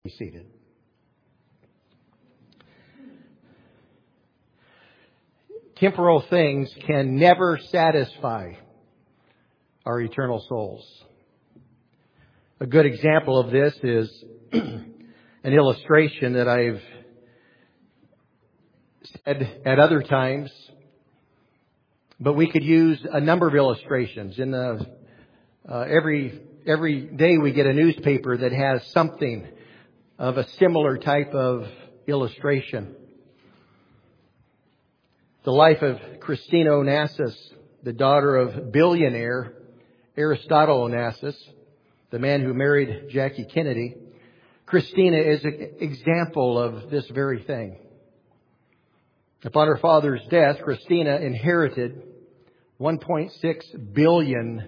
Be seated. Temporal things can never satisfy our eternal souls. A good example of this is an illustration that I've said at other times, but we could use a number of illustrations. Every day we get a newspaper that has something of a similar type of illustration. The life of Christina Onassis, the daughter of billionaire Aristotle Onassis, the man who married Jackie Kennedy. Christina is an example of this very thing. Upon her father's death, Christina inherited $1.6 billion.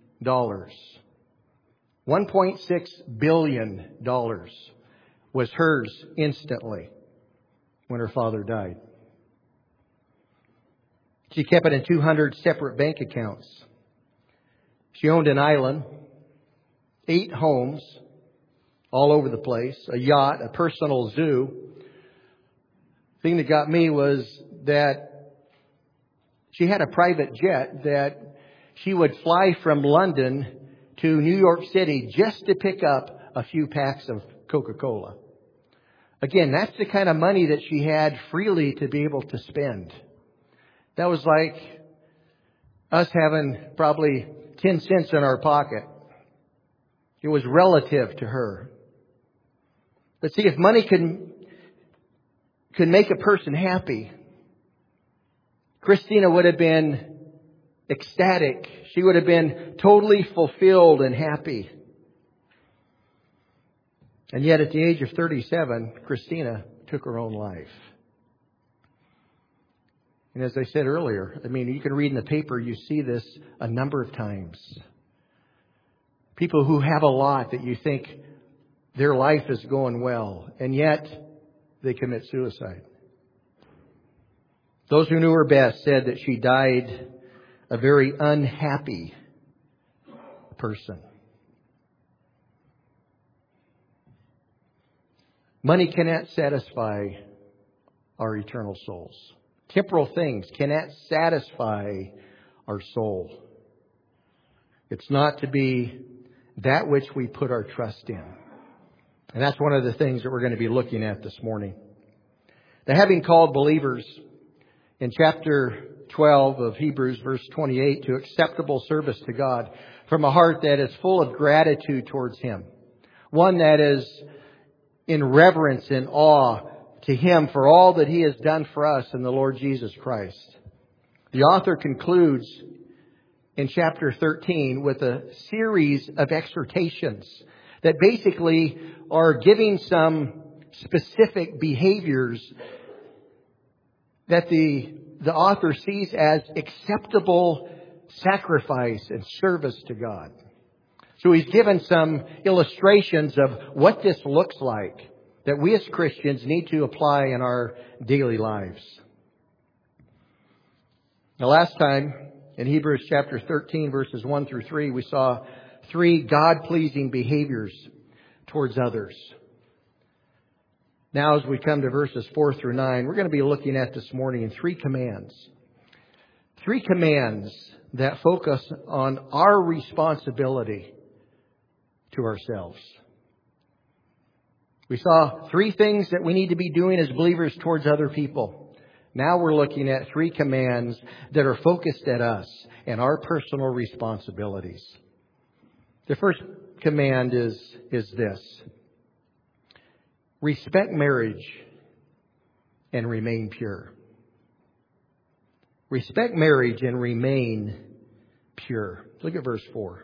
$1.6 billion was hers instantly when her father died. She kept it in 200 separate bank accounts. She owned an island, 8 homes all over the place, a yacht, a personal zoo. The thing that got me was that she had a private jet that she would fly from London to New York City just to pick up a few packs of Coca-Cola. Again, that's the kind of money that she had freely to be able to spend. That was like us having probably 10 cents in our pocket. It was relative to her. But see, if money can make a person happy, Christina would have been ecstatic. She would have been totally fulfilled and happy. And yet at the age of 37, Christina took her own life. And as I said earlier, you can read in the paper, you see this a number of times. People who have a lot that you think their life is going well, and yet they commit suicide. Those who knew her best said that she died a very unhappy person. Money cannot satisfy our eternal souls. Temporal things cannot satisfy our soul. It's not to be that which we put our trust in. And that's one of the things that we're going to be looking at this morning. Now, having called believers in chapter 12 of Hebrews, verse 28, to acceptable service to God from a heart that is full of gratitude towards Him. One that is in reverence and awe to Him for all that He has done for us in the Lord Jesus Christ. The author concludes in chapter 13 with a series of exhortations that basically are giving some specific behaviors that the author sees as acceptable sacrifice and service to God. So he's given some illustrations of what this looks like that we as Christians need to apply in our daily lives. Now, last time in Hebrews chapter 13, verses 1 through 3, we saw 3 God-pleasing behaviors towards others. Now, as we come to verses 4 through 9, we're going to be looking at this morning in 3 commands. 3 commands that focus on our responsibility to ourselves. We saw 3 things that we need to be doing as believers towards other people. Now we're looking at 3 commands that are focused at us and our personal responsibilities. The first command is this: respect marriage and remain pure. Respect marriage and remain pure. Look at verse 4.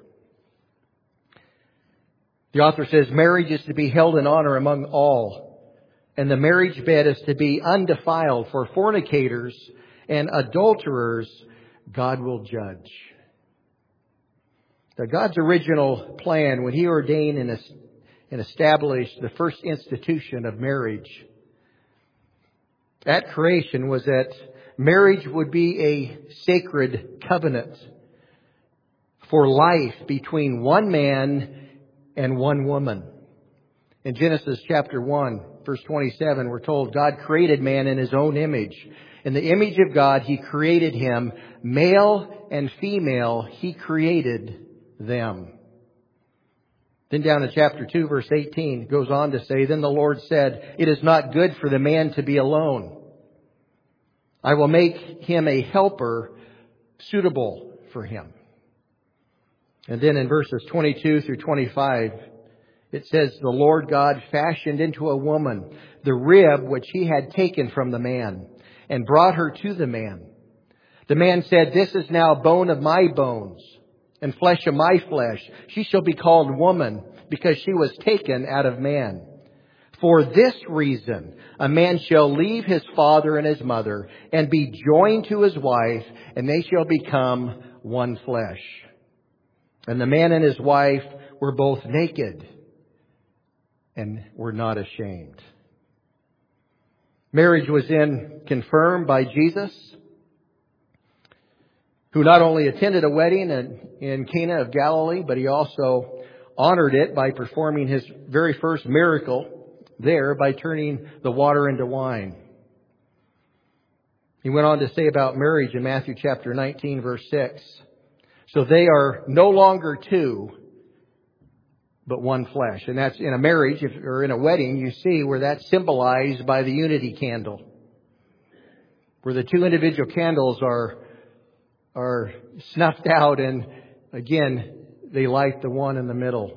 The author says, marriage is to be held in honor among all, and the marriage bed is to be undefiled. For fornicators and adulterers, God will judge. Now, God's original plan, when He ordained and established the first institution of marriage at creation, was that marriage would be a sacred covenant for life between one man and one woman. In Genesis chapter 1, verse 27, we're told God created man in His own image. In the image of God, He created him. Male and female, He created them. Then down in chapter 2, verse 18, it goes on to say, Then the Lord said, It is not good for the man to be alone. I will make him a helper suitable for him. And then in verses 22 through 25, it says, The Lord God fashioned into a woman the rib which He had taken from the man, and brought her to the man. The man said, This is now bone of my bones, and flesh of my flesh. She shall be called woman, because she was taken out of man. For this reason, a man shall leave his father and his mother, and be joined to his wife, and they shall become one flesh. And the man and his wife were both naked, and were not ashamed. Marriage was then confirmed by Jesus, who not only attended a wedding in Cana of Galilee, but He also honored it by performing His very first miracle there by turning the water into wine. He went on to say about marriage in Matthew chapter 19, verse 6, So they are no longer two, but one flesh. And that's in a marriage, or in a wedding, you see where that's symbolized by the unity candle, where the two individual candles are snuffed out, and again, they light the one in the middle.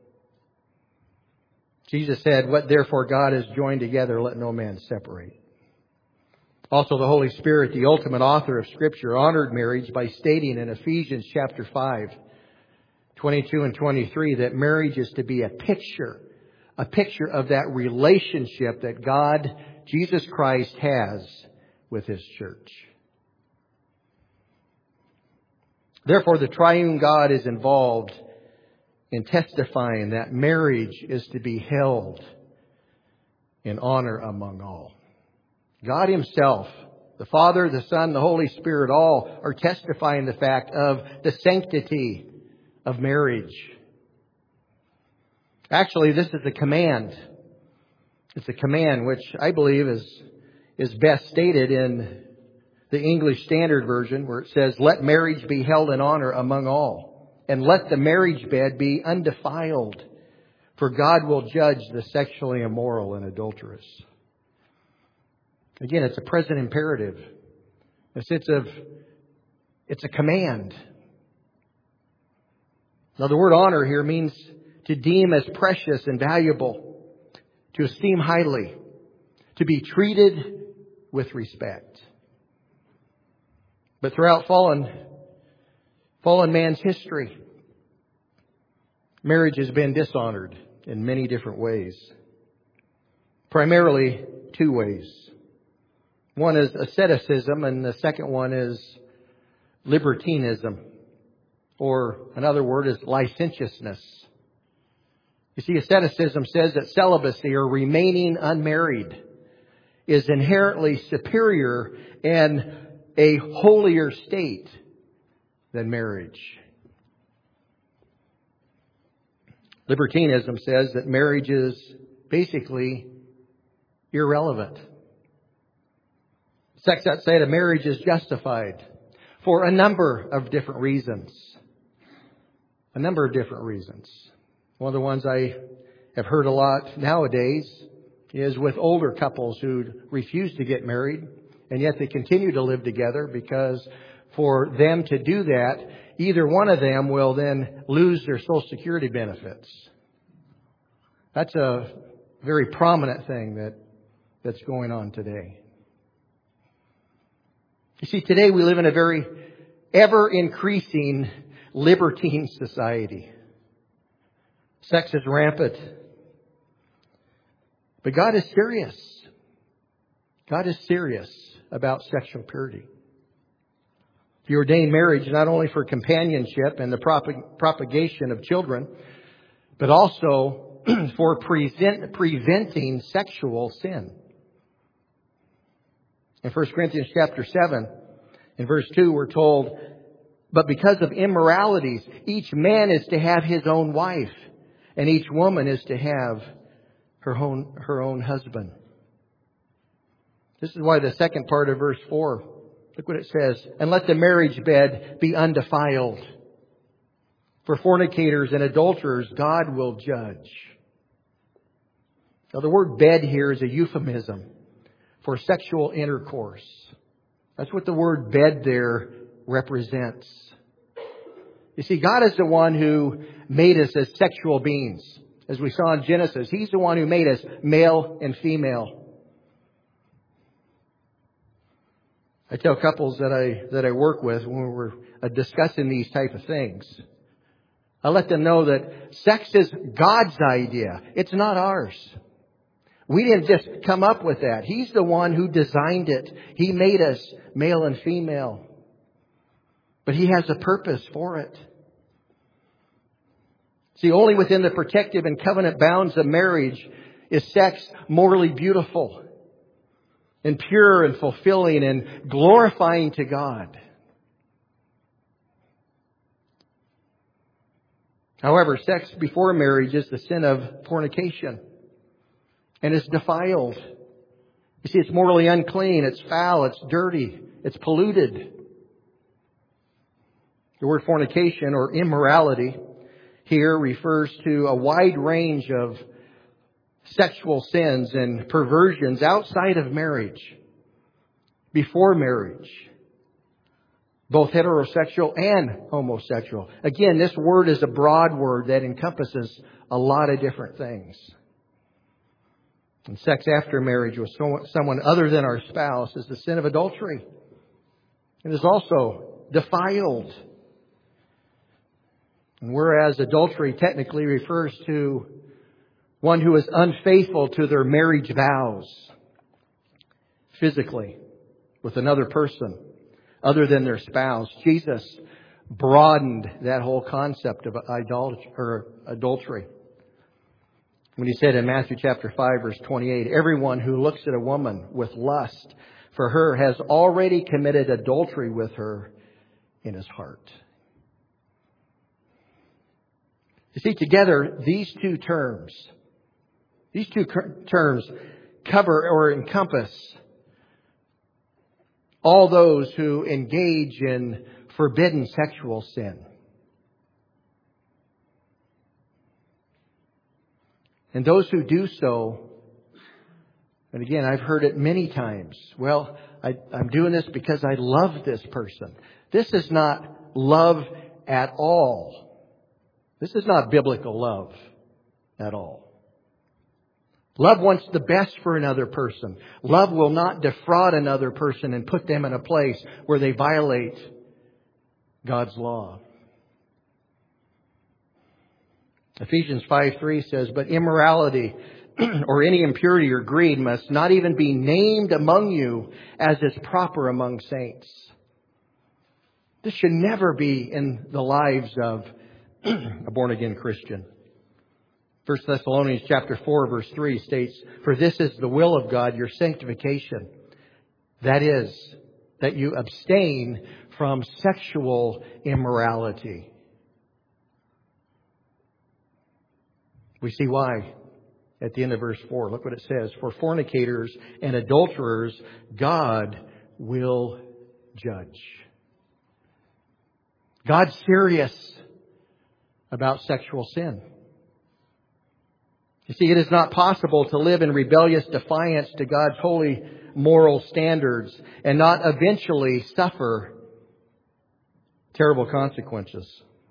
Jesus said, What therefore God has joined together, let no man separate. Also, the Holy Spirit, the ultimate author of Scripture, honored marriage by stating in Ephesians chapter 5, 22 and 23, that marriage is to be a picture of that relationship that God, Jesus Christ, has with His church. Therefore, the triune God is involved in testifying that marriage is to be held in honor among all. God Himself, the Father, the Son, the Holy Spirit, all are testifying the fact of the sanctity of marriage. Actually, this is a command. It's a command which I believe is best stated in the English Standard Version, where it says, Let marriage be held in honor among all. And let the marriage bed be undefiled, for God will judge the sexually immoral and adulterous. Again, it's a present imperative. It's a command. Now, the word honor here means to deem as precious and valuable, to esteem highly, to be treated with respect. But throughout fallen man's history, marriage has been dishonored in many different ways. Primarily two ways. One is asceticism, and the second one is libertinism, or another word is licentiousness. You see, asceticism says that celibacy, or remaining unmarried, is inherently superior and a holier state than marriage. Libertinism says that marriage is basically irrelevant. Sex outside of marriage is justified for a number of different reasons. A number of different reasons. One of the ones I have heard a lot nowadays is with older couples who refuse to get married, and yet they continue to live together because for them to do that, either one of them will then lose their Social Security benefits. That's a very prominent thing that's going on today. You see, today we live in a very ever-increasing libertine society. Sex is rampant. But God is serious. God is serious about sexual purity. He ordained marriage not only for companionship and the propagation of children, but also for preventing sexual sin. In 1 Corinthians chapter 7, in verse 2, we're told, But because of immoralities, each man is to have his own wife, and each woman is to have her own husband. This is why the second part of verse 4, look what it says. And let the marriage bed be undefiled. For fornicators and adulterers, God will judge. Now the word bed here is a euphemism for sexual intercourse. That's what the word bed there represents. You see, God is the one who made us as sexual beings. As we saw in Genesis, He's the one who made us male and female. I tell couples that I work with when we're discussing these type of things, I let them know that sex is God's idea. It's not ours. We didn't just come up with that. He's the one who designed it. He made us male and female. But He has a purpose for it. See, only within the protective and covenant bounds of marriage is sex morally beautiful and pure and fulfilling and glorifying to God. However, sex before marriage is the sin of fornication. And it's defiled. You see, it's morally unclean. It's foul. It's dirty. It's polluted. The word fornication or immorality here refers to a wide range of sexual sins and perversions outside of marriage, before marriage, both heterosexual and homosexual. Again, this word is a broad word that encompasses a lot of different things. And sex after marriage with someone other than our spouse is the sin of adultery. It is also defiled. And whereas adultery technically refers to one who is unfaithful to their marriage vows physically with another person other than their spouse, Jesus broadened that whole concept of adultery. When He said in Matthew chapter 5, verse 28, everyone who looks at a woman with lust for her has already committed adultery with her in his heart. You see, together, these two terms cover or encompass all those who engage in forbidden sexual sin. And those who do so, and again, I've heard it many times, well, I'm doing this because I love this person. This is not love at all. This is not biblical love at all. Love wants the best for another person. Love will not defraud another person and put them in a place where they violate God's law. Ephesians 5:3 says, but immorality or any impurity or greed must not even be named among you as is proper among saints. This should never be in the lives of a born-again Christian. 1 Thessalonians chapter 4, verse 3 states, for this is the will of God, your sanctification. That is, that you abstain from sexual immorality. We see why at the end of verse 4. Look what it says. For fornicators and adulterers, God will judge. God's serious about sexual sin. You see, it is not possible to live in rebellious defiance to God's holy moral standards and not eventually suffer terrible consequences.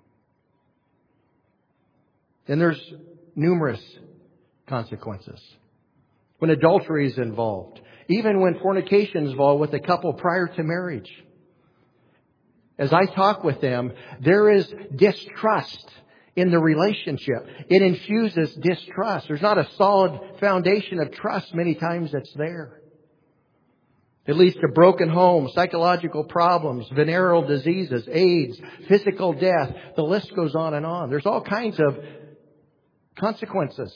And there's numerous consequences when adultery is involved, even when fornication is involved with a couple prior to marriage. As I talk with them, there is distrust in the relationship. It infuses distrust. There's not a solid foundation of trust many times that's there. It leads to broken homes, psychological problems, venereal diseases, AIDS, physical death. The list goes on and on. There's all kinds of consequences.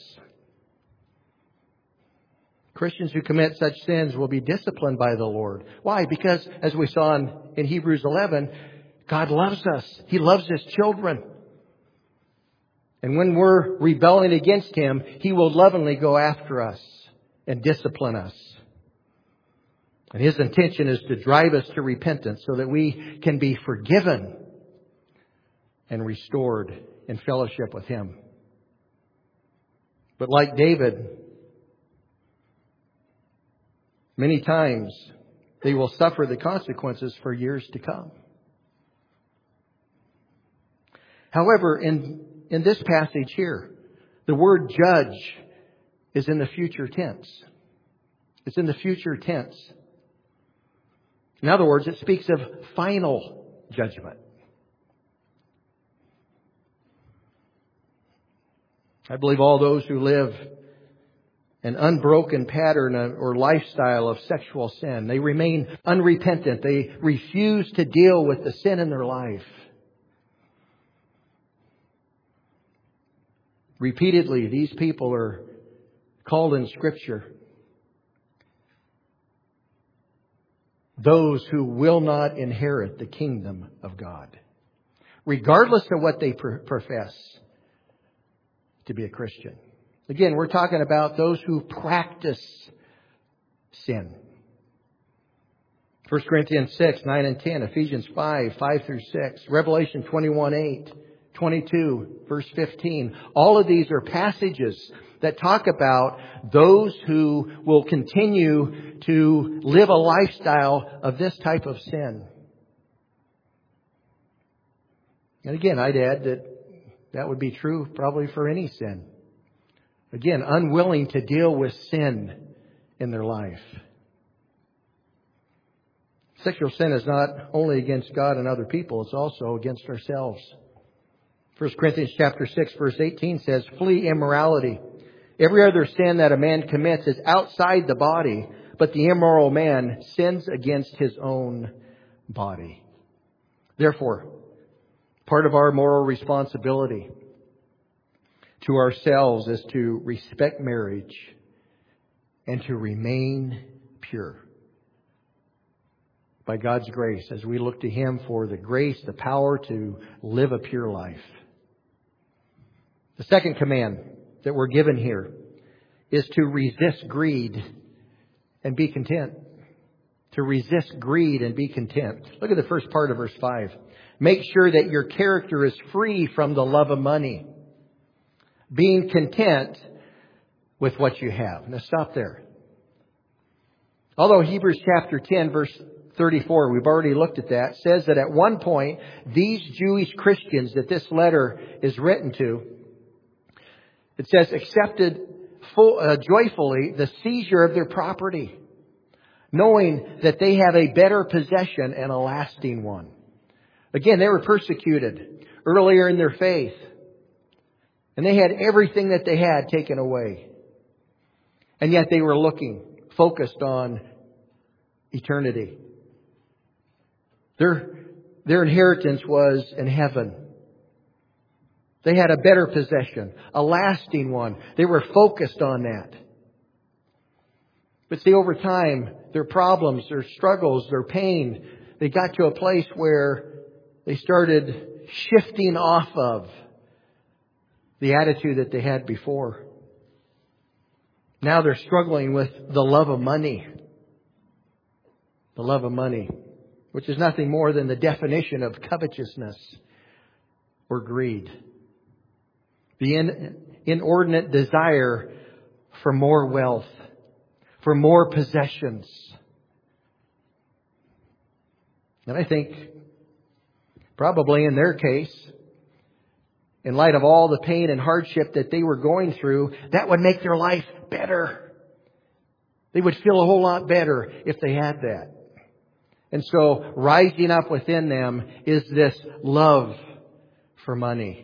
Christians who commit such sins will be disciplined by the Lord. Why? Because, as we saw in Hebrews 11, God loves us. He loves His children. And when we're rebelling against Him, He will lovingly go after us and discipline us. And His intention is to drive us to repentance so that we can be forgiven and restored in fellowship with Him. But like David, many times they will suffer the consequences for years to come. However, in this passage here, the word judge is in the future tense. It's in the future tense. In other words, it speaks of final judgment. I believe all those who live an unbroken pattern or lifestyle of sexual sin, they remain unrepentant. They refuse to deal with the sin in their life. Repeatedly, these people are called in Scripture those who will not inherit the kingdom of God, regardless of what they profess to be a Christian. Again, we're talking about those who practice sin. 1 Corinthians 6, 9 and 10, Ephesians 5, 5 through 6, Revelation 21, 8, 22, verse 15. All of these are passages that talk about those who will continue to live a lifestyle of this type of sin. And again, I'd add that that would be true probably for any sin. Again, unwilling to deal with sin in their life. Sexual sin is not only against God and other people, it's also against ourselves. 1 Corinthians chapter 6, verse 18 says, "Flee immorality. Every other sin that a man commits is outside the body, but the immoral man sins against his own body." Therefore, part of our moral responsibility to ourselves is to respect marriage and to remain pure by God's grace as we look to Him for the grace, the power to live a pure life. The second command that we're given here is to resist greed and be content. To resist greed and be content. Look at the first part of verse 5. Make sure that your character is free from the love of money, being content with what you have. Now stop there. Although Hebrews chapter 10, verse 34, we've already looked at that, says that at one point, these Jewish Christians that this letter is written to, it says, accepted joyfully the seizure of their property, knowing that they have a better possession and a lasting one. Again, they were persecuted earlier in their faith, and they had everything that they had taken away. And yet they were focused on eternity. Their inheritance was in heaven. They had a better possession, a lasting one. They were focused on that. But see, over time, their problems, their struggles, their pain, they got to a place where they started shifting off of the attitude that they had before. Now they're struggling with the love of money. The love of money, which is nothing more than the definition of covetousness or greed. The inordinate desire for more wealth, for more possessions. And I think probably in their case, in light of all the pain and hardship that they were going through, that would make their life better. They would feel a whole lot better if they had that. And so rising up within them is this love for money.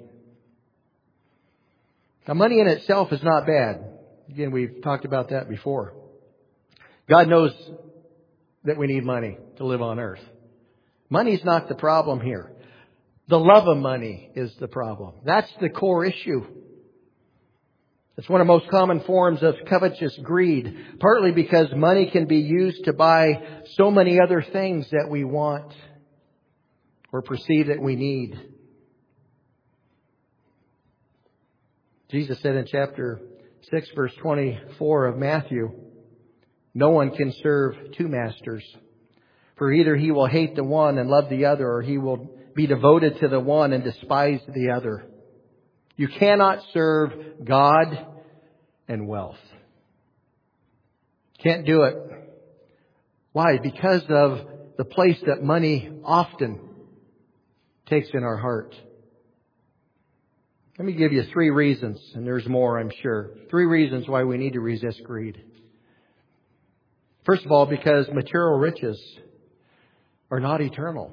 Now, money in itself is not bad. Again, we've talked about that before. God knows that we need money to live on earth. Money's not the problem here. The love of money is the problem. That's the core issue. It's one of the most common forms of covetous greed, partly because money can be used to buy so many other things that we want or perceive that we need. Jesus said in chapter 6, verse 24 of Matthew, "No one can serve two masters. For either he will hate the one and love the other, or he will be devoted to the one and despise the other. You cannot serve God and wealth." Can't do it. Why? Because of the place that money often takes in our heart. Let me give you 3 reasons, and there's more, I'm sure. 3 reasons why we need to resist greed. First of all, because material riches are not eternal.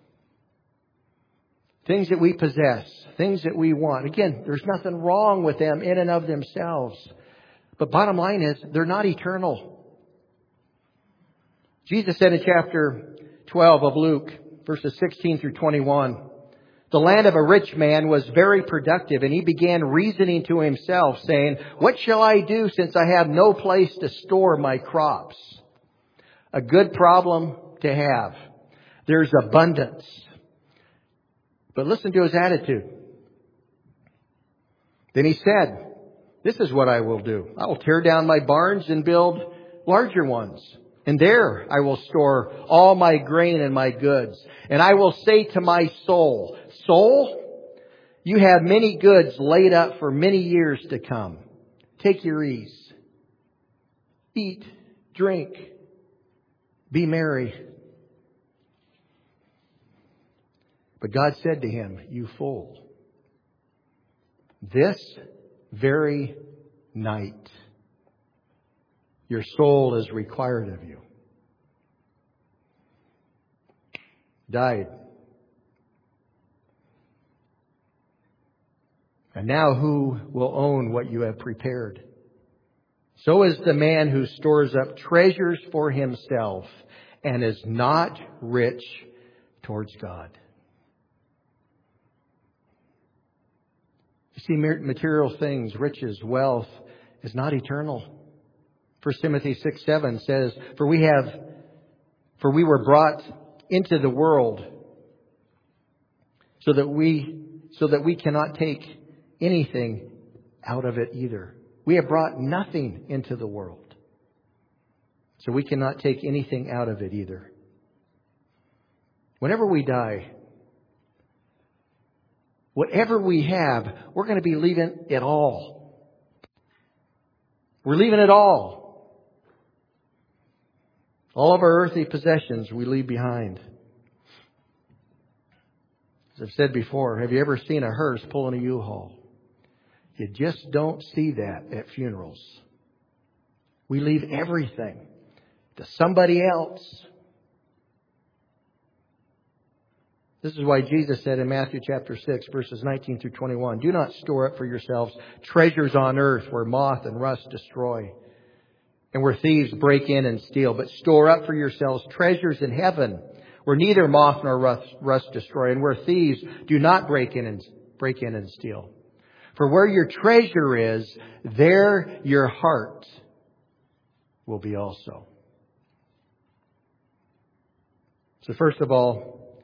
Things that we possess, things that we want. Again, there's nothing wrong with them in and of themselves. But bottom line is, they're not eternal. Jesus said in chapter 12 of Luke, verses 16 through 21, "The land of a rich man was very productive, and he began reasoning to himself, saying, 'What shall I do since I have no place to store my crops?'" A good problem to have. There's abundance. But listen to his attitude. Then he said, "This is what I will do. I will tear down my barns and build larger ones. And there I will store all my grain and my goods. And I will say to my soul, 'Soul, you have many goods laid up for many years to come. Take your ease. Eat, drink, be merry.' But God said to him, 'You fool, this very night your soul is required of you.'" Died. "And now who will own what you have prepared? So is the man who stores up treasures for himself and is not rich towards God." You see, material things, riches, wealth is not eternal. 1 Timothy 6:7 says, For we were brought into the world so that we cannot take anything out of it either." We have brought nothing into the world, so we cannot take anything out of it either. Whenever we die, whatever we have, we're going to be leaving it all. We're leaving it all. All of our earthly possessions we leave behind. As I've said before, have you ever seen a hearse pulling a U-Haul? You just don't see that at funerals. We leave everything to somebody else. This is why Jesus said in Matthew chapter 6, verses 19 through 21, "Do not store up for yourselves treasures on earth where moth and rust destroy, and where thieves break in and steal. But store up for yourselves treasures in heaven, where neither moth nor rust destroy, and where thieves do not break in and steal. For where your treasure is, there your heart will be also." So first of all,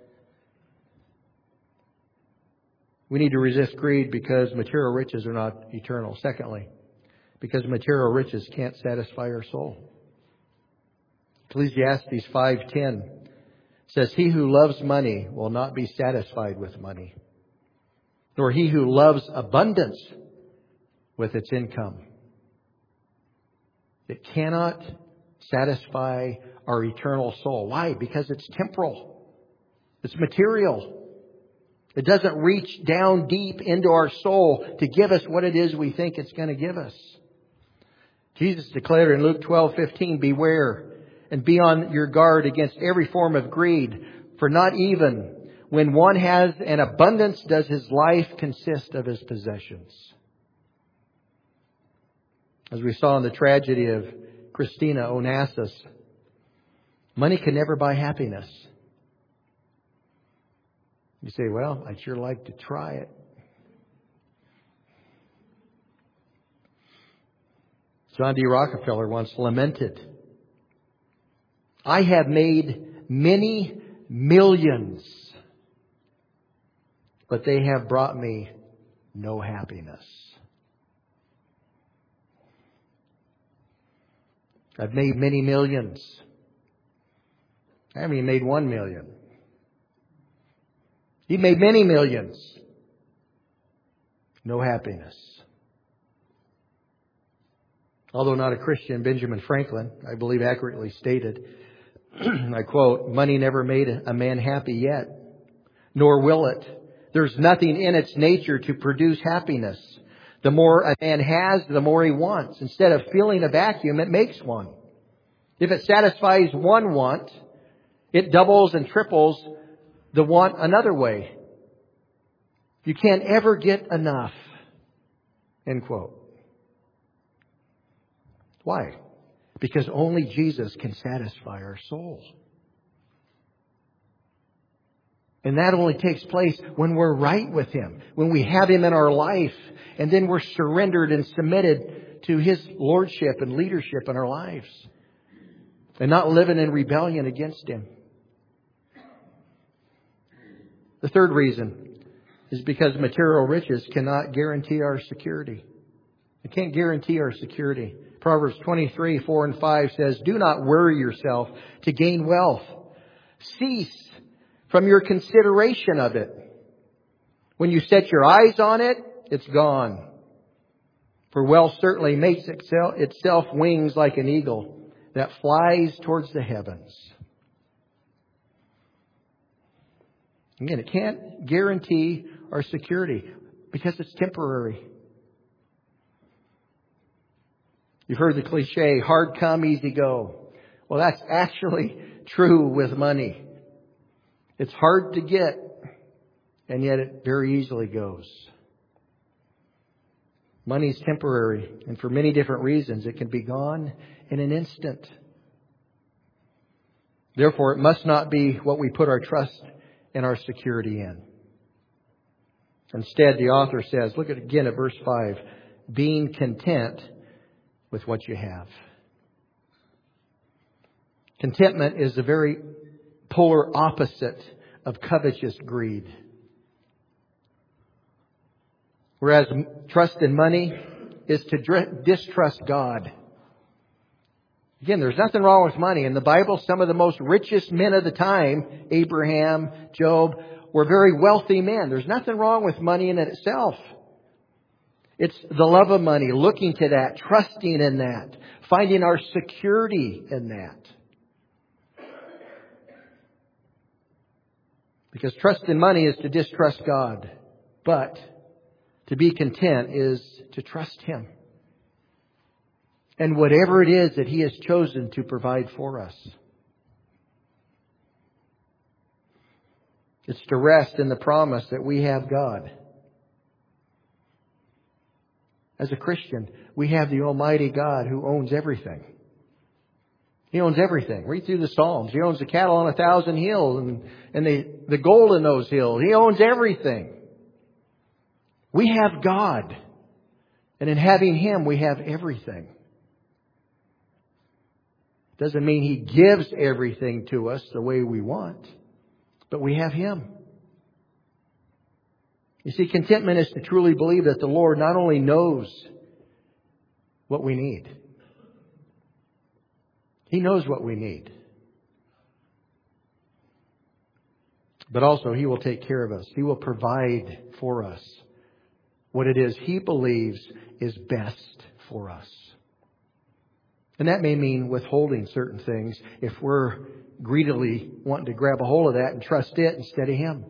we need to resist greed because material riches are not eternal. Secondly, because material riches can't satisfy our soul. Ecclesiastes 5:10 says, "He who loves money will not be satisfied with money, nor he who loves abundance with its income." It cannot satisfy our eternal soul. Why? Because it's temporal. It's material. It doesn't reach down deep into our soul to give us what it is we think it's going to give us. Jesus declared in Luke 12:15, "Beware and be on your guard against every form of greed, for not even when one has an abundance does his life consist of his possessions." As we saw in the tragedy of Christina Onassis, money can never buy happiness. You say, "Well, I'd sure like to try it." John D. Rockefeller once lamented, "I have made many millions, but they have brought me no happiness." I've made many millions. I haven't even made 1 million. He made many millions. No happiness. Although not a Christian, Benjamin Franklin, I believe, accurately stated, I quote, "Money never made a man happy yet, nor will it. There's nothing in its nature to produce happiness. The more a man has, the more he wants. Instead of filling a vacuum, it makes one. If it satisfies one want, it doubles and triples the want another way. You can't ever get enough." End quote. Why? Because only Jesus can satisfy our soul. And that only takes place when we're right with Him, when we have Him in our life, and then we're surrendered and submitted to His lordship and leadership in our lives, and not living in rebellion against Him. The third reason is because material riches cannot guarantee our security. It can't guarantee our security. Proverbs 23:4-5 says, "Do not worry yourself to gain wealth. Cease from your consideration of it. When you set your eyes on it, it's gone. For wealth certainly makes itself wings like an eagle that flies towards the heavens." Again, it can't guarantee our security because it's temporary. You've heard the cliche, hard come, easy go. Well, that's actually true with money. It's hard to get, and yet it very easily goes. Money is temporary, and for many different reasons, it can be gone in an instant. Therefore, it must not be what we put our trust and our security in. Instead, the author says, look again at verse 5, being content with what you have. Contentment is the very polar opposite of covetous greed. Whereas trust in money is to distrust God. Again, there's nothing wrong with money. In the Bible, some of the most richest men of the time, Abraham, Job, were very wealthy men. There's nothing wrong with money in itself. It's the love of money, looking to that, trusting in that, finding our security in that. Because trust in money is to distrust God. But to be content is to trust Him. And whatever it is that He has chosen to provide for us. It's to rest in the promise that we have God. As a Christian, we have the Almighty God who owns everything. He owns everything. Read through the Psalms. He owns the cattle on 1,000 hills and the gold in those hills. He owns everything. We have God. And in having Him, we have everything. Doesn't mean He gives everything to us the way we want. But we have Him. You see, contentment is to truly believe that the Lord not only knows what we need. He knows what we need. But also He will take care of us. He will provide for us what it is He believes is best for us. And that may mean withholding certain things if we're greedily wanting to grab a hold of that and trust it instead of Him.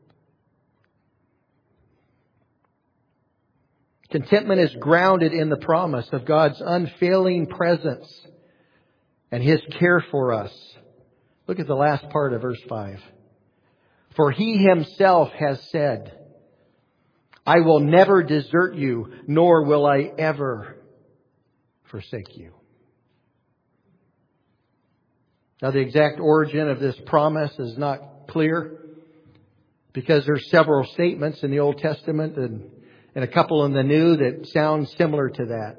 Contentment is grounded in the promise of God's unfailing presence and His care for us. Look at the last part of verse 5. For He Himself has said, I will never desert you, nor will I ever forsake you. Now, the exact origin of this promise is not clear because there's several statements in the Old Testament and a couple in the New that sound similar to that.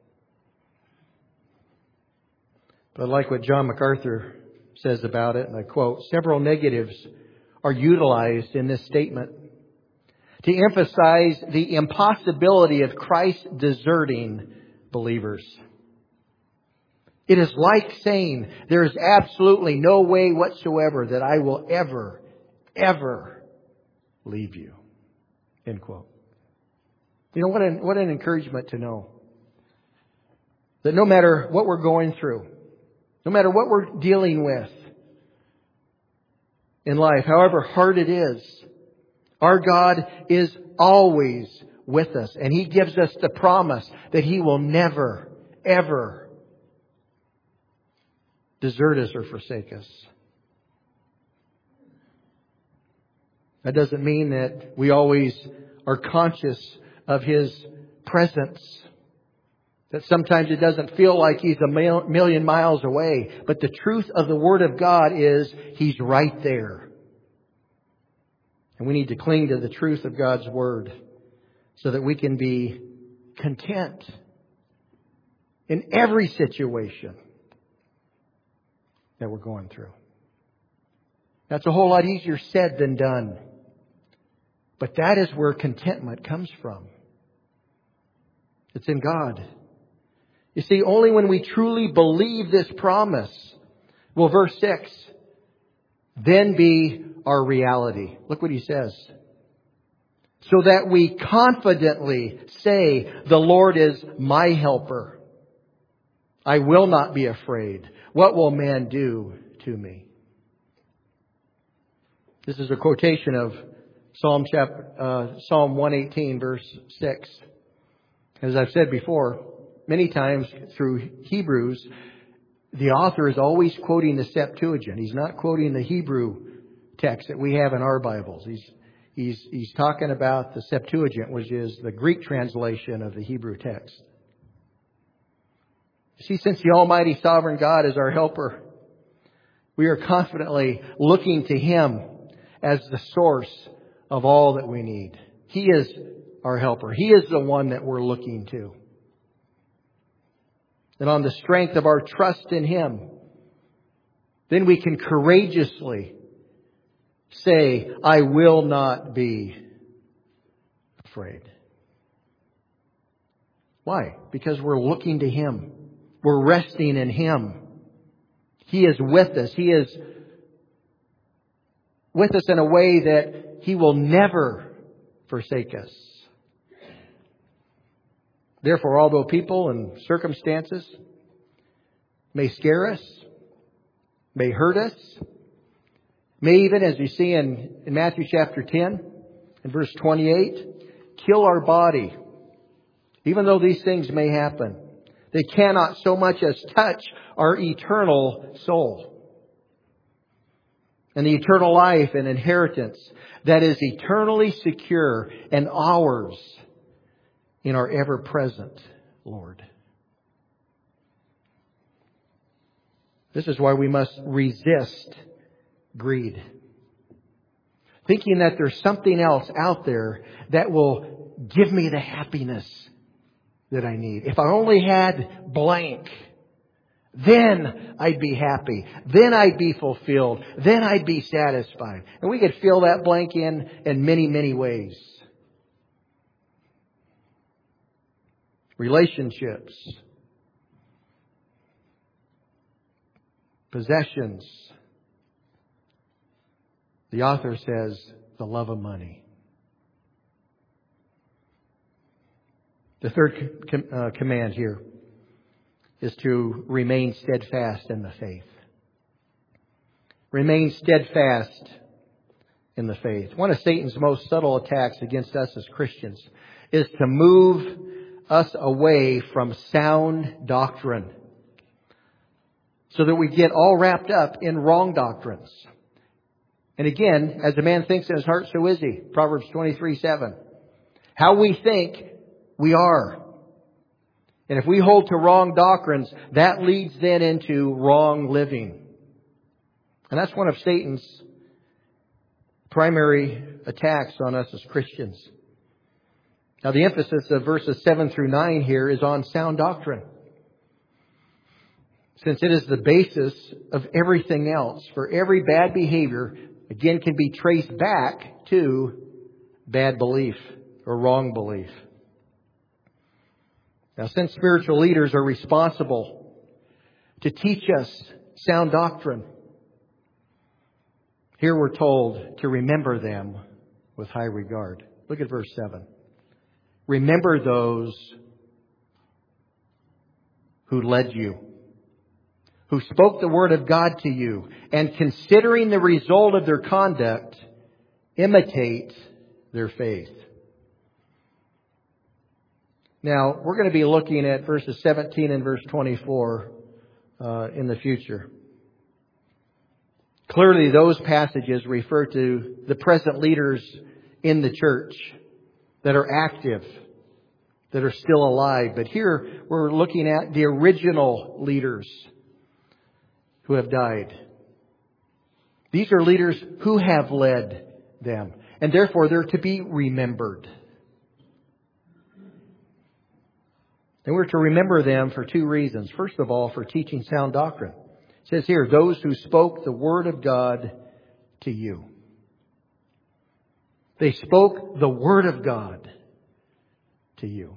But I like what John MacArthur says about it, and I quote, several negatives are utilized in this statement to emphasize the impossibility of Christ deserting believers. It is like saying, there is absolutely no way whatsoever that I will ever, ever leave you. End quote. You know, what an encouragement to know that no matter what we're going through, no matter what we're dealing with in life, however hard it is, our God is always with us. And He gives us the promise that He will never, ever desert us or forsake us. That doesn't mean that we always are conscious of His presence. That sometimes it doesn't feel like He's a million miles away. But the truth of the Word of God is He's right there. And we need to cling to the truth of God's Word so that we can be content in every situation that we're going through. That's a whole lot easier said than done. But that is where contentment comes from. It's in God. You see, only when we truly believe this promise will verse 6 then be our reality. Look what he says. So that we confidently say, the Lord is my helper. I will not be afraid. What will man do to me? This is a quotation of Psalm 118, verse 6. As I've said before, many times through Hebrews, the author is always quoting the Septuagint. He's not quoting the Hebrew text that we have in our Bibles. He's talking about the Septuagint, which is the Greek translation of the Hebrew text. See, since the Almighty Sovereign God is our helper, we are confidently looking to Him as the source of all that we need. He is our helper. He is the one that we're looking to. And on the strength of our trust in Him, then we can courageously say, I will not be afraid. Why? Because we're looking to Him. We're resting in Him. He is with us. He is with us in a way that He will never forsake us. Therefore, although people and circumstances may scare us, may hurt us, may even, as we see in Matthew chapter 10 and verse 28, kill our body, even though these things may happen, they cannot so much as touch our eternal soul. And the eternal life and inheritance that is eternally secure and ours in our ever-present Lord. This is why we must resist greed. Thinking that there's something else out there that will give me the happiness that I need. If I only had blank, then I'd be happy. Then I'd be fulfilled. Then I'd be satisfied. And we could fill that blank in many, many ways. Relationships, possessions. The author says the love of money. The third command here is to remain steadfast in the faith. Remain steadfast in the faith. One of Satan's most subtle attacks against us as Christians is to move us away from sound doctrine so that we get all wrapped up in wrong doctrines. And again, as a man thinks in his heart, so is he. Proverbs 23:7. How we think, we are. And if we hold to wrong doctrines, that leads then into wrong living. And that's one of Satan's primary attacks on us as Christians. Now, the emphasis of verses 7 through 9 here is on sound doctrine, since it is the basis of everything else. For every bad behavior, again, can be traced back to bad belief or wrong belief. Now, since spiritual leaders are responsible to teach us sound doctrine. Here we're told to remember them with high regard. Look at verse 7. Remember those who led you, who spoke the word of God to you, and considering the result of their conduct, imitate their faith. Now, we're going to be looking at verses 17 and verse 24 in the future. Clearly, those passages refer to the present leaders in the church that are active, that are still alive. But here we're looking at the original leaders who have died. These are leaders who have led them, and therefore they're to be remembered. And we're to remember them for two reasons. First of all, for teaching sound doctrine. It says here, those who spoke the word of God to you. They spoke the word of God to you.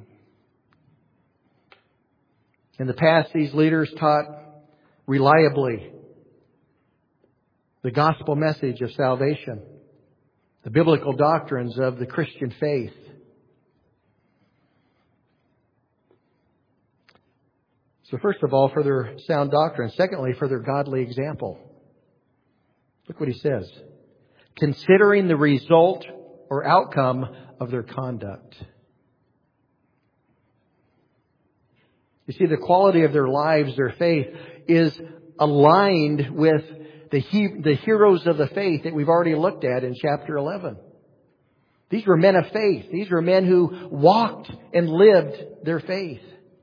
In the past, these leaders taught reliably the gospel message of salvation, the biblical doctrines of the Christian faith. So first of all, for their sound doctrine. Secondly, for their godly example. Look what he says. Considering the result or outcome of their conduct. You see, the quality of their lives, their faith, is aligned with the heroes of the faith that we've already looked at in chapter 11. These were men of faith. These were men who walked and lived their faith.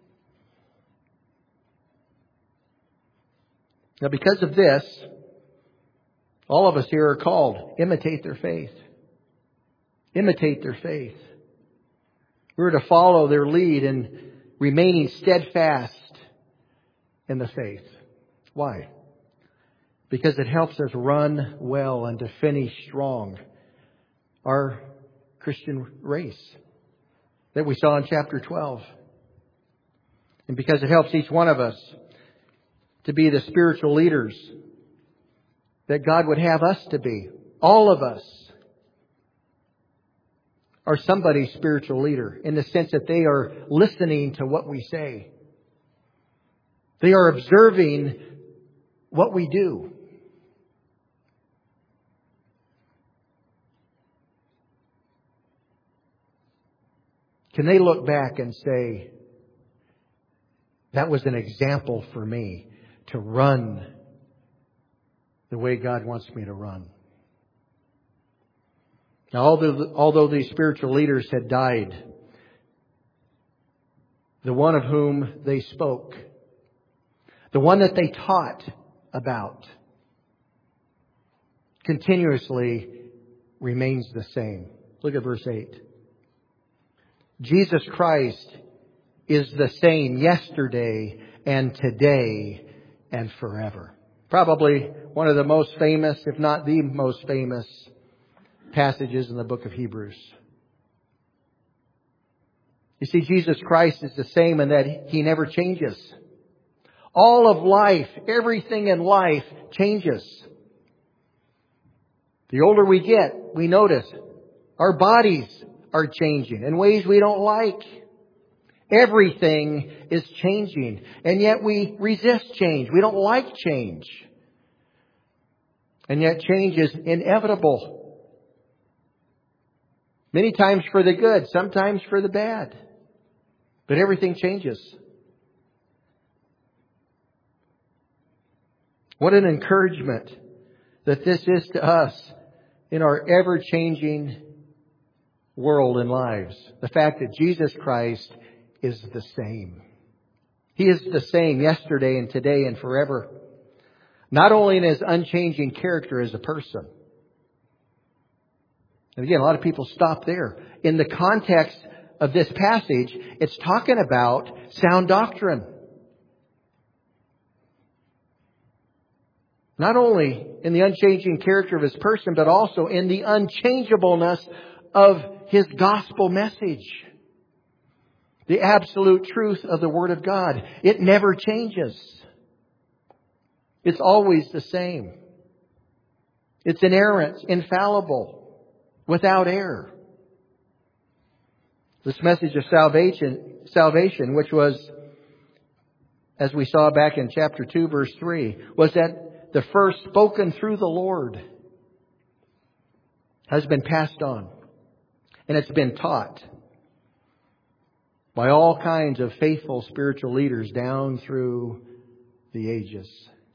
Now, because of this, all of us here are called, imitate their faith. Imitate their faith. We're to follow their lead in remaining steadfast in the faith. Why? Because it helps us run well and to finish strong our Christian race that we saw in chapter 12. And because it helps each one of us to be the spiritual leaders that God would have us to be. All of us are somebody's spiritual leader in the sense that they are listening to what we say. They are observing what we do. Can they look back and say, that was an example for me to run the way God wants me to run? Now, although these spiritual leaders had died, the one of whom they spoke, the one that they taught about, continuously remains the same. Look at verse 8. Jesus Christ is the same yesterday and today and forever. Probably one of the most famous, if not the most famous, passages in the book of Hebrews. You see, Jesus Christ is the same in that He never changes. All of life, everything in life changes. The older we get, we notice our bodies are changing in ways we don't like. Everything is changing. And yet we resist change. We don't like change. And yet change is inevitable. Many times for the good, sometimes for the bad. But everything changes. What an encouragement that this is to us in our ever-changing world and lives. The fact that Jesus Christ is the same. He is the same yesterday and today and forever. Not only in His unchanging character as a person. And again, a lot of people stop there. In the context of this passage, it's talking about sound doctrine. Not only in the unchanging character of His person, but also in the unchangeableness of His gospel message. The absolute truth of the Word of God. It never changes. It's always the same. It's inerrant, infallible, without error. This message of salvation, which was, as we saw back in chapter 2, verse 3, was that the first spoken through the Lord has been passed on. And it's been taught by all kinds of faithful spiritual leaders down through the ages.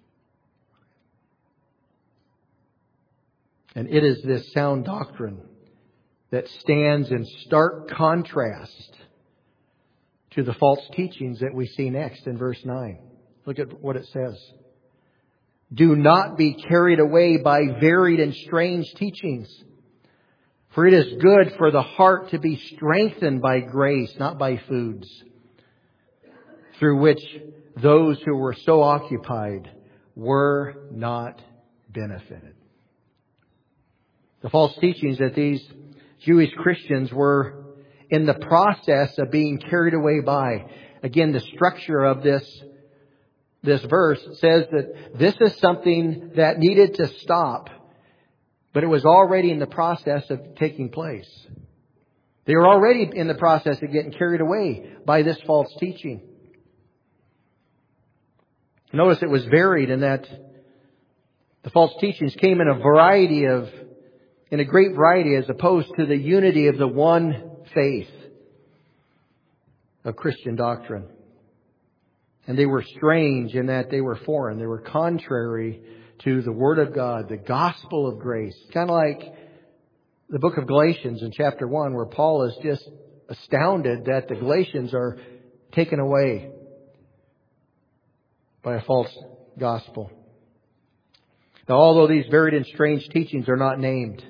And it is this sound doctrine that stands in stark contrast to the false teachings that we see next in verse 9. Look at what it says. Do not be carried away by varied and strange teachings, for it is good for the heart to be strengthened by grace, not by foods, through which those who were so occupied were not benefited. The false teachings that these Jewish Christians were in the process of being carried away by. Again, the structure of this verse says that this is something that needed to stop, but it was already in the process of taking place. They were already in the process of getting carried away by this false teaching. Notice it was varied in that the false teachings came in a great variety as opposed to the unity of the one faith of Christian doctrine. And they were strange in that they were foreign. They were contrary to the Word of God, the gospel of grace. Kind of like the book of Galatians in chapter 1, where Paul is just astounded that the Galatians are taken away by a false gospel. Now, although these varied and strange teachings are not named,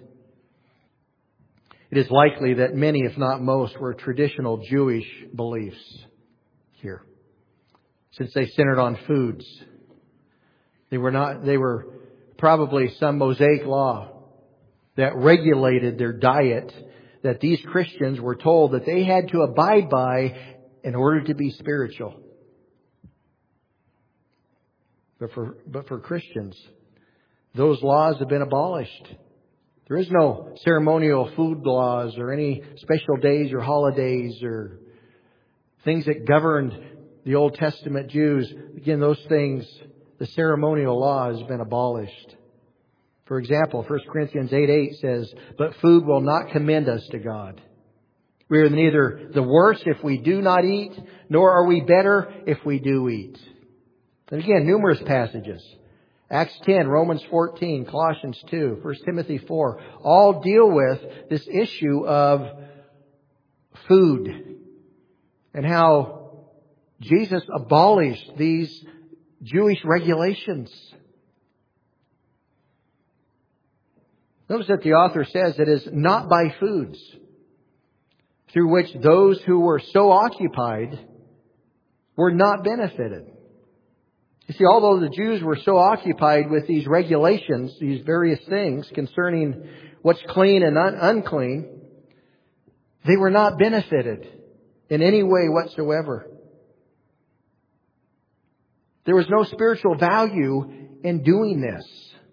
it is likely that many, if not most, were traditional Jewish beliefs here, since they centered on foods. They were probably some Mosaic law that regulated their diet that these Christians were told that they had to abide by in order to be spiritual. But for Christians, those laws have been abolished. There is no ceremonial food laws or any special days or holidays or things that governed the Old Testament Jews. Again, those things, the ceremonial law has been abolished. For example, 1 Corinthians 8:8 says, but food will not commend us to God. We are neither the worse if we do not eat, nor are we better if we do eat. And again, numerous passages. Acts 10, Romans 14, Colossians 2, 1 Timothy 4, all deal with this issue of food and how Jesus abolished these Jewish regulations. Notice that the author says it is not by foods through which those who were so occupied were not benefited. You see, although the Jews were so occupied with these regulations, these various things concerning what's clean and unclean, they were not benefited in any way whatsoever. There was no spiritual value in doing this.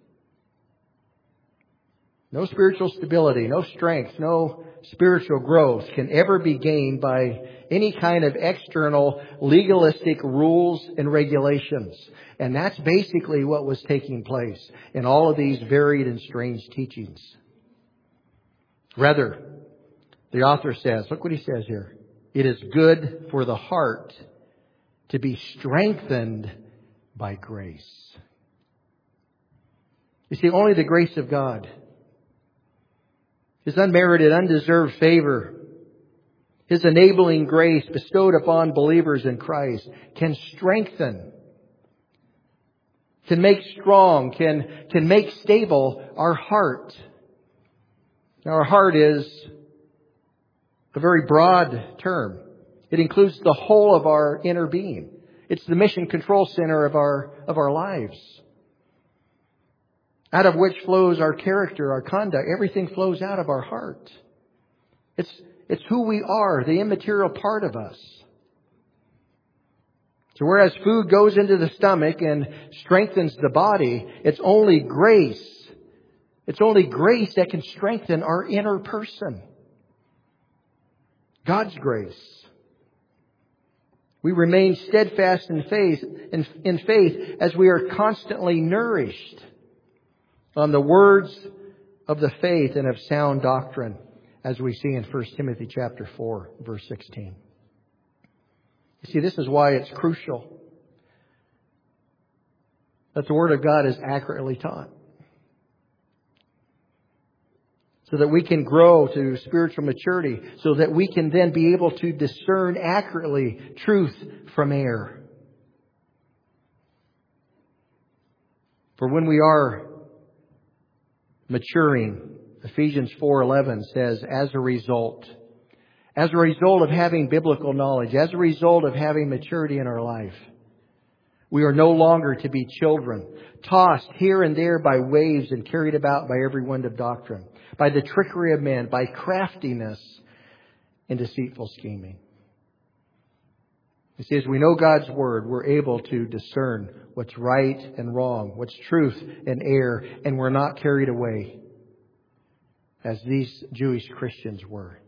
No spiritual stability, no strength, no spiritual growth can ever be gained by any kind of external legalistic rules and regulations. And that's basically what was taking place in all of these varied and strange teachings. Rather, the author says, look what he says here. It is good for the heart to be strengthened by grace. You see, only the grace of God, His unmerited, undeserved favor, His enabling grace bestowed upon believers in Christ can strengthen, can make strong, can make stable our heart. Now, our heart is a very broad term. It includes the whole of our inner being. It's the mission control center of our lives, out of which flows our character, our conduct. Everything flows out of our heart. It's who we are, the immaterial part of us. So whereas food goes into the stomach and strengthens the body, it's only grace. It's only grace that can strengthen our inner person. God's grace. We remain steadfast in faith as we are constantly nourished on the words of the faith and of sound doctrine, as we see in 1 Timothy chapter 4, verse 16. You see, this is why it's crucial that the Word of God is accurately taught, so that we can grow to spiritual maturity, so that we can then be able to discern accurately truth from error. For when we are maturing, Ephesians 4:11 says, as a result of having biblical knowledge, as a result of having maturity in our life, we are no longer to be children, tossed here and there by waves and carried about by every wind of doctrine, by the trickery of men, by craftiness and deceitful scheming. You see, as we know God's Word, we're able to discern what's right and wrong, what's truth and error, and we're not carried away as these Jewish Christians were.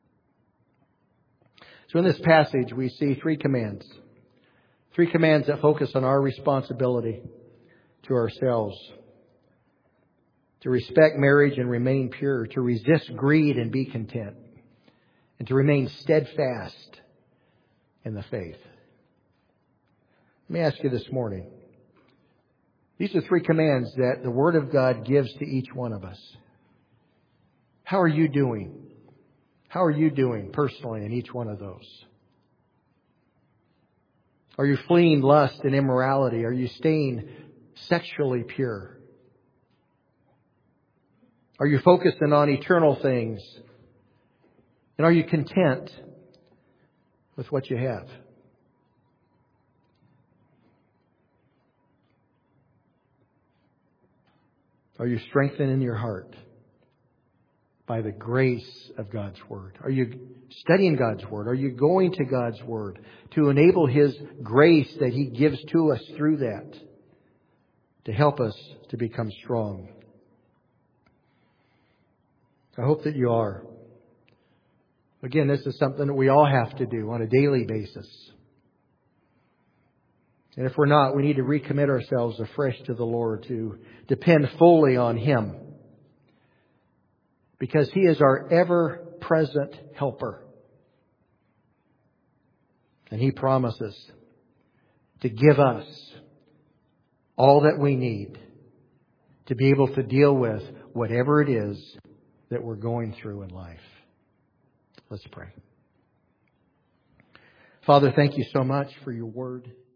So in this passage, we see three commands. Three commands that focus on our responsibility to ourselves. To respect marriage and remain pure. To resist greed and be content. And to remain steadfast in the faith. Let me ask you this morning. These are three commands that the Word of God gives to each one of us. How are you doing? How are you doing personally in each one of those? Are you fleeing lust and immorality? Are you staying sexually pure? Are you focusing on eternal things? And are you content with what you have? Are you strengthened in your heart by the grace of God's Word? Are you studying God's Word? Are you going to God's Word to enable His grace that He gives to us through that to help us to become strong? I hope that you are. Again, this is something that we all have to do on a daily basis. And if we're not, we need to recommit ourselves afresh to the Lord, to depend fully on Him. Because He is our ever-present helper. And He promises to give us all that we need to be able to deal with whatever it is that we're going through in life. Let's pray. Father, thank you so much for your Word.